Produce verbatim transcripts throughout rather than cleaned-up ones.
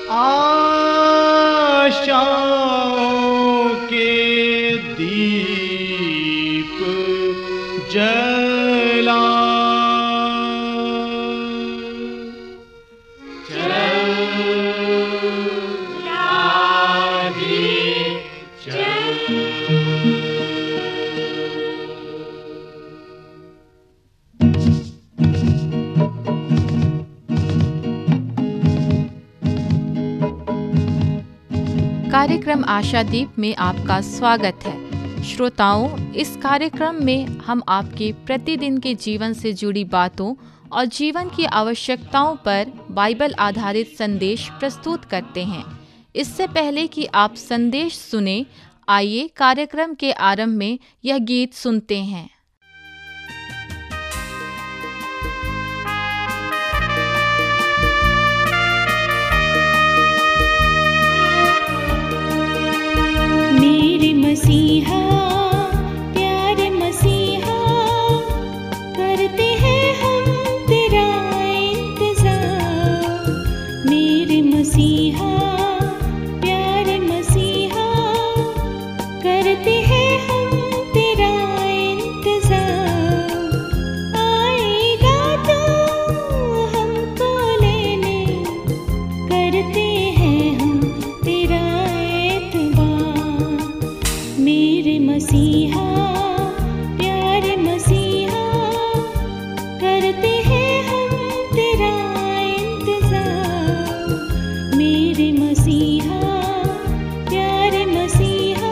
आशाओं के दीप जला चल राधे चल। कार्यक्रम आशादीप में आपका स्वागत है। श्रोताओं, इस कार्यक्रम में हम आपके प्रतिदिन के जीवन से जुड़ी बातों और जीवन की आवश्यकताओं पर बाइबल आधारित संदेश प्रस्तुत करते हैं। इससे पहले कि आप संदेश सुने, आइए कार्यक्रम के आरंभ में यह गीत सुनते हैं। मेरे मसीहा प्यारे मसीहा, करते हैं हम तेरा इंतजार। मेरे मसीहा प्यारे मसीहा, करते हैं हम तेरा इंतजार। आएगा तो हमको लेने, करते हैं हम तेरा एतबार। मेरे मसीहा प्यारे मसीहा, करते हैं हम तेरा इंतजार। मेरे मसीहा प्यारे मसीहा।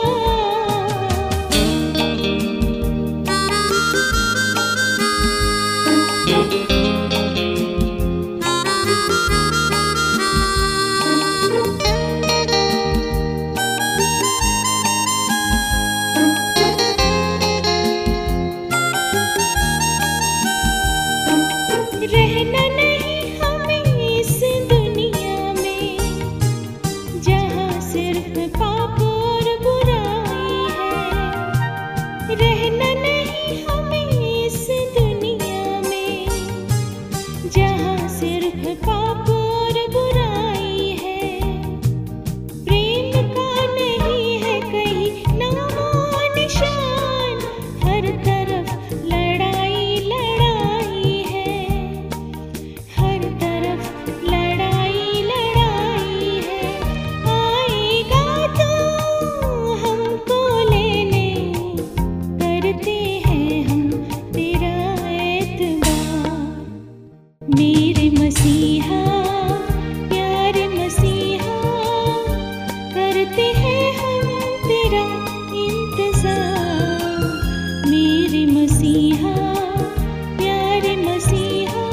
रहना नहीं हमें इस दुनिया में, जहाँ सिर्फ पाप और बुराई है। रहना नहीं हमें इस दुनिया में, जहाँ सिर्फ पाप और बुराई है। प्रेम का नहीं है कहीं नामो निशान, हर तरफ लड़ाई लड़ाई है। हर तरफ लड़ाई लड़ाई है। आएगा तो हमको लेने, करते हैं हम तेरा एतबार। मेरे मसीहा प्यारे मसीहा, करते हैं हम तेरा इंतजार। मेरे मसीहा प्यारे मसीहा।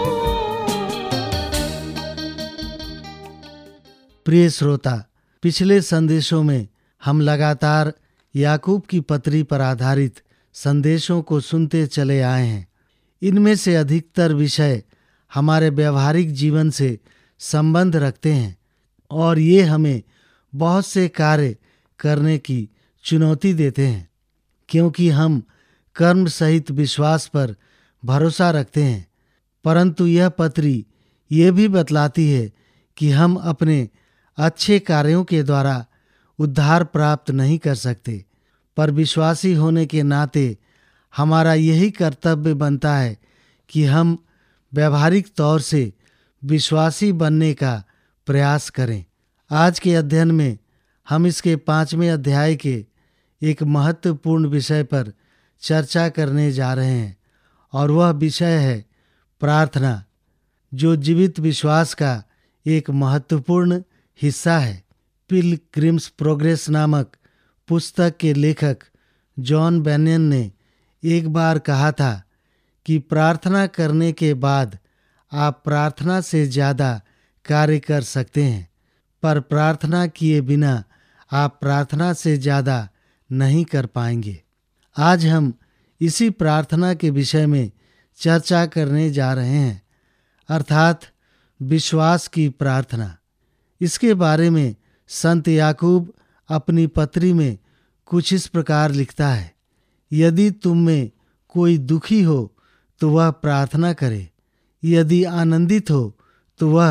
प्रिय श्रोता, पिछले संदेशों में हम लगातार याकूब की पत्री पर आधारित संदेशों को सुनते चले आए हैं। इनमें से अधिकतर विषय हमारे व्यवहारिक जीवन से संबंध रखते हैं और ये हमें बहुत से कार्य करने की चुनौती देते हैं, क्योंकि हम कर्म सहित विश्वास पर भरोसा रखते हैं। परंतु यह पत्री ये भी बतलाती है कि हम अपने अच्छे कार्यों के द्वारा उद्धार प्राप्त नहीं कर सकते, पर विश्वासी होने के नाते हमारा यही कर्तव्य बनता है कि हम व्यवहारिक तौर से विश्वासी बनने का प्रयास करें। आज के अध्ययन में हम इसके पांचवें अध्याय के एक महत्वपूर्ण विषय पर चर्चा करने जा रहे हैं, और वह विषय है प्रार्थना, जो जीवित विश्वास का एक महत्वपूर्ण हिस्सा है। पिलग्रिम्स प्रोग्रेस नामक पुस्तक के लेखक जॉन बेनियन ने एक बार कहा था कि प्रार्थना करने के बाद आप प्रार्थना से ज़्यादा कार्य कर सकते हैं, पर प्रार्थना किए बिना आप प्रार्थना से ज़्यादा नहीं कर पाएंगे। आज हम इसी प्रार्थना के विषय में चर्चा करने जा रहे हैं, अर्थात विश्वास की प्रार्थना। इसके बारे में संत याकूब अपनी पत्री में कुछ इस प्रकार लिखता है, यदि तुम में कोई दुखी हो तो वह प्रार्थना करे, यदि आनंदित हो तो वह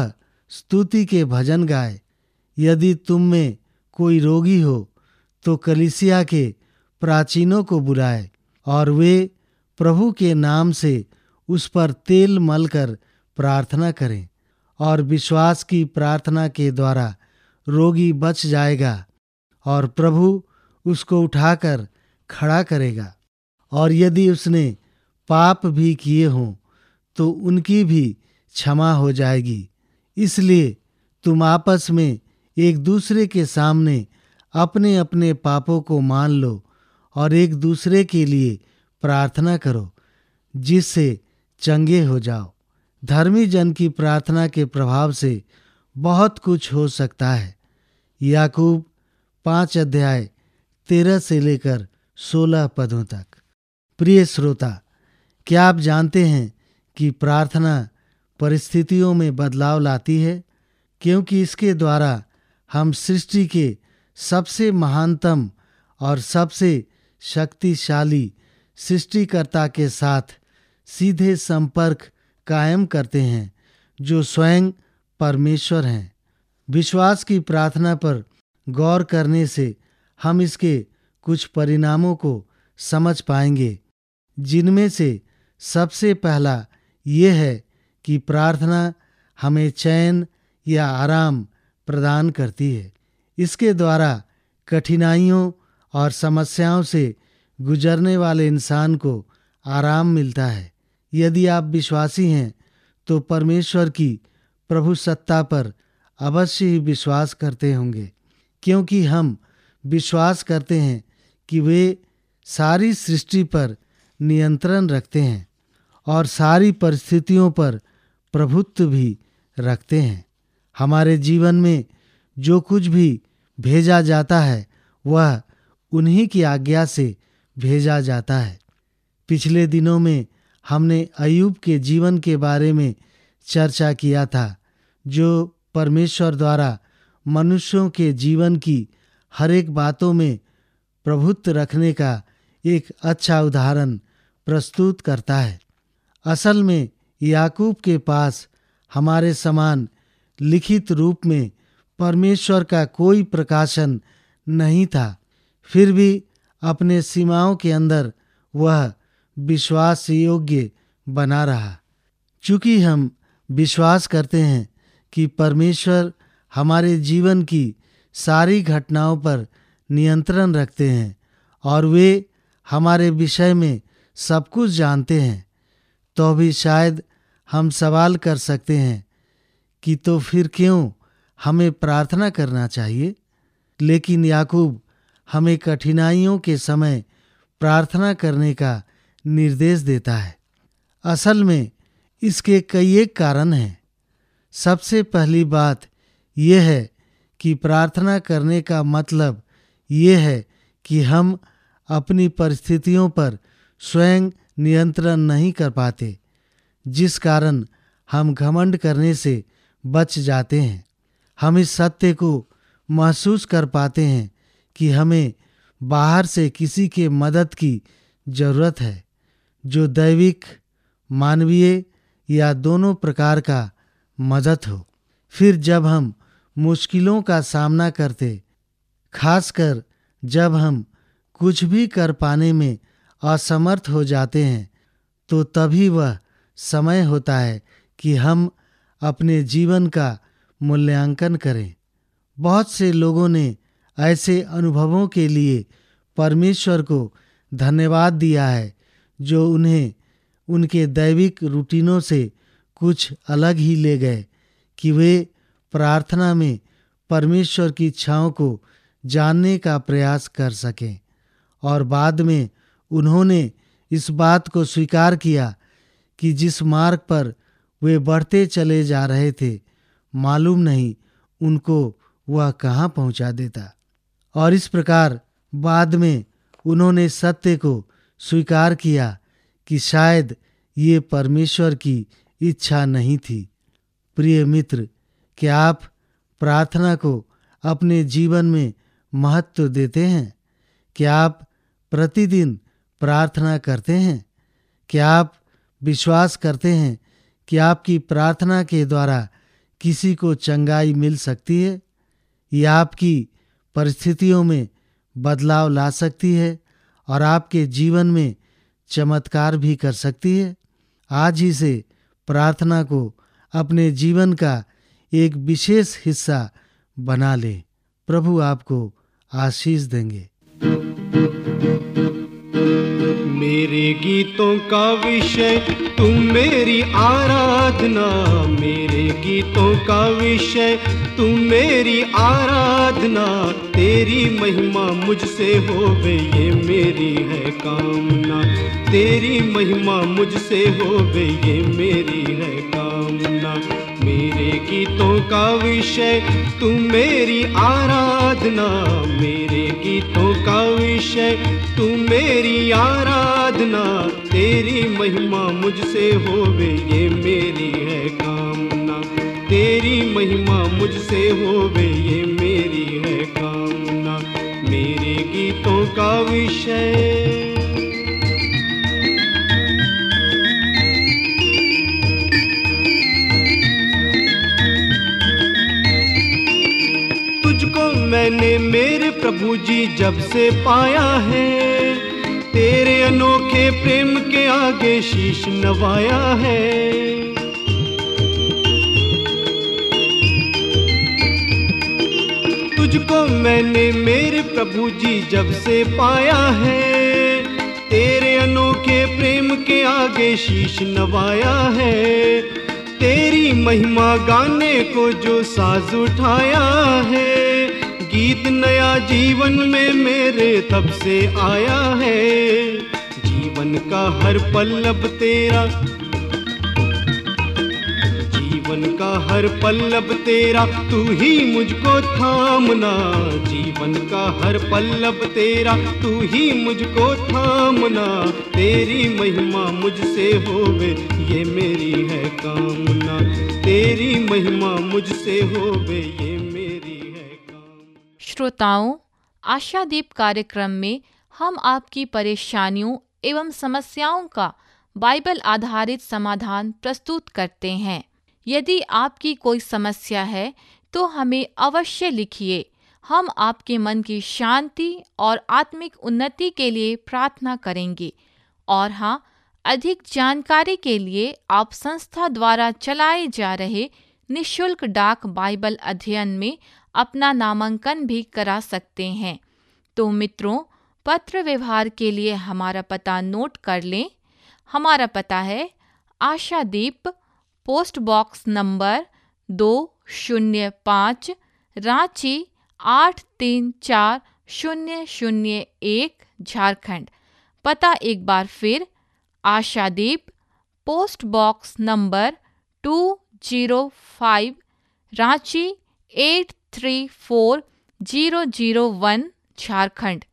स्तुति के भजन गाए। यदि तुम में कोई रोगी हो तो कलीसिया के प्राचीनों को बुलाए और वे प्रभु के नाम से उस पर तेल मलकर प्रार्थना करें, और विश्वास की प्रार्थना के द्वारा रोगी बच जाएगा और प्रभु उसको उठाकर खड़ा करेगा। और यदि उसने पाप भी किए हों तो उनकी भी क्षमा हो जाएगी। इसलिए तुम आपस में एक दूसरे के सामने अपने अपने पापों को मान लो और एक दूसरे के लिए प्रार्थना करो, जिससे चंगे हो जाओ। धर्मी जन की प्रार्थना के प्रभाव से बहुत कुछ हो सकता है। याकूब पांच अध्याय तेरह से लेकर सोलह पदों तक। प्रिय श्रोता, क्या आप जानते हैं कि प्रार्थना परिस्थितियों में बदलाव लाती है? क्योंकि इसके द्वारा हम सृष्टि के सबसे महानतम और सबसे शक्तिशाली सृष्टिकर्ता के साथ सीधे संपर्क कायम करते हैं, जो स्वयं परमेश्वर हैं। विश्वास की प्रार्थना पर गौर करने से हम इसके कुछ परिणामों को समझ पाएंगे, जिनमें से सबसे पहला ये है कि प्रार्थना हमें चैन या आराम प्रदान करती है। इसके द्वारा कठिनाइयों और समस्याओं से गुजरने वाले इंसान को आराम मिलता है। यदि आप विश्वासी हैं तो परमेश्वर की प्रभु सत्ता पर अवश्य ही विश्वास करते होंगे, क्योंकि हम विश्वास करते हैं कि वे सारी सृष्टि पर नियंत्रण रखते हैं और सारी परिस्थितियों पर प्रभुत्व भी रखते हैं। हमारे जीवन में जो कुछ भी भेजा जाता है वह उन्हीं की आज्ञा से भेजा जाता है। पिछले दिनों में हमने अय्यूब के जीवन के बारे में चर्चा किया था, जो परमेश्वर द्वारा मनुष्यों के जीवन की हर एक बातों में प्रभुत्व रखने का एक अच्छा उदाहरण प्रस्तुत करता है। असल में याकूब के पास हमारे समान लिखित रूप में परमेश्वर का कोई प्रकाशन नहीं था, फिर भी अपने सीमाओं के अंदर वह विश्वास योग्य बना रहा। चूंकि हम विश्वास करते हैं कि परमेश्वर हमारे जीवन की सारी घटनाओं पर नियंत्रण रखते हैं और वे हमारे विषय में सब कुछ जानते हैं, तो भी शायद हम सवाल कर सकते हैं कि तो फिर क्यों हमें प्रार्थना करना चाहिए। लेकिन याकूब हमें कठिनाइयों के समय प्रार्थना करने का निर्देश देता है। असल में इसके कई एक कारण हैं। सबसे पहली बात यह है कि प्रार्थना करने का मतलब ये है कि हम अपनी परिस्थितियों पर स्वयं नियंत्रण नहीं कर पाते, जिस कारण हम घमंड करने से बच जाते हैं। हम इस सत्य को महसूस कर पाते हैं कि हमें बाहर से किसी के मदद की जरूरत है, जो दैविक, मानवीय या दोनों प्रकार का मदद हो। फिर जब हम मुश्किलों का सामना करते, खासकर जब हम कुछ भी कर पाने में असमर्थ हो जाते हैं, तो तभी वह समय होता है कि हम अपने जीवन का मूल्यांकन करें। बहुत से लोगों ने ऐसे अनुभवों के लिए परमेश्वर को धन्यवाद दिया है, जो उन्हें उनके दैविक रूटीनों से कुछ अलग ही ले गए कि वे प्रार्थना में परमेश्वर की इच्छाओं को जानने का प्रयास कर सकें, और बाद में उन्होंने इस बात को स्वीकार किया कि जिस मार्ग पर वे बढ़ते चले जा रहे थे, मालूम नहीं उनको वह कहाँ पहुँचा देता। और इस प्रकार बाद में उन्होंने सत्य को स्वीकार किया कि शायद ये परमेश्वर की इच्छा नहीं थी। प्रिय मित्र, क्या आप प्रार्थना को अपने जीवन में महत्व देते हैं? क्या आप प्रतिदिन प्रार्थना करते हैं? क्या आप विश्वास करते हैं कि आपकी प्रार्थना के द्वारा किसी को चंगाई मिल सकती है, ये आपकी परिस्थितियों में बदलाव ला सकती है और आपके जीवन में चमत्कार भी कर सकती है। आज ही से प्रार्थना को अपने जीवन का एक विशेष हिस्सा बना ले। प्रभु आपको आशीष देंगे। मेरे गीतों का विषय तुम मेरी आराधना, मेरे गीतों का विषय तुम मेरी आराधना, तेरी महिमा मुझसे होवे ये मेरी है कामना, तेरी महिमा मुझसे होवे ये मेरी है कामना। मेरे गीतों का विषय तुम मेरी आराधना, मेरे गीतों का विषय तुम मेरी आराधना, तेरी महिमा मुझसे होवे ये मेरी है कामना, तेरी महिमा मुझसे होवे ये मेरी है कामना। मेरे गीतों का विषय मैंने मेरे प्रभु जी जब से पाया है, तेरे अनोखे प्रेम के आगे शीश नवाया है। तुझको मैंने मेरे प्रभु जी जब से पाया है, तेरे अनोखे प्रेम के आगे शीश नवाया है। तेरी महिमा गाने को जो साज उठाया है, गीत नया जीवन में मेरे तब से आया है। जीवन का हर पल अब तेरा, जीवन का हर पल अब तेरा, तू ही मुझको थामना, जीवन का हर पल अब तेरा, तू ही मुझको थामना, तेरी महिमा मुझसे होवे ये मेरी है कामना, तेरी महिमा मुझसे होवे ये मेरी है कामना। श्रोताओं, आशादीप कार्यक्रम में हम आपकी परेशानियों एवं समस्याओं का बाइबल आधारित समाधान प्रस्तुत करते हैं। यदि आपकी कोई समस्या है तो हमें अवश्य लिखिए। हम आपके मन की शांति और आत्मिक उन्नति के लिए प्रार्थना करेंगे। और हाँ, अधिक जानकारी के लिए आप संस्था द्वारा चलाए जा रहे निःशुल्क डाक बाइबल अध्ययन में अपना नामांकन भी करा सकते हैं। तो मित्रों, पत्र व्यवहार के लिए हमारा पता नोट कर लें। हमारा पता है आशादीप, पोस्ट बॉक्स नंबर दो शून्य पाँच, रांची आठ तीन चार शून्य शून्य एक, झारखंड। पता एक बार फिर, Ashadeep, post box number two zero five, Ranchi eight three four zero zero one, Jharkhand.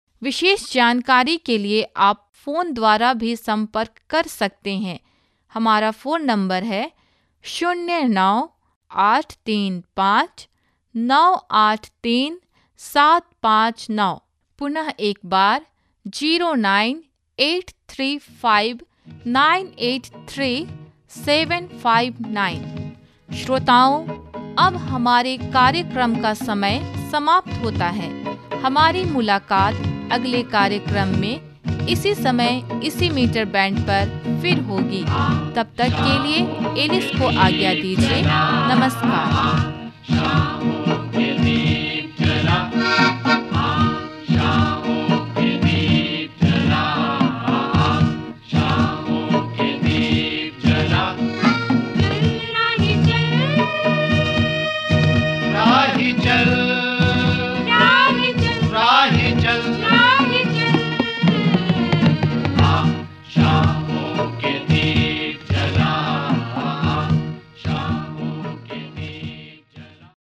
विशेष जानकारी के लिए आप फ़ोन द्वारा भी संपर्क कर सकते हैं। हमारा फ़ोन नंबर है शून्य नौ आठ तीन पाँच नौ आठ तीन सात पाँच नौ। पुनः एक बार zero nine eight three five nine eight three seven five nine. श्रोताओं, अब हमारे कार्यक्रम का समय समाप्त होता है। हमारी मुलाकात अगले कार्यक्रम में इसी समय इसी मीटर बैंड पर फिर होगी। तब तक के लिए एलिस को आज्ञा दीजिए। नमस्कार।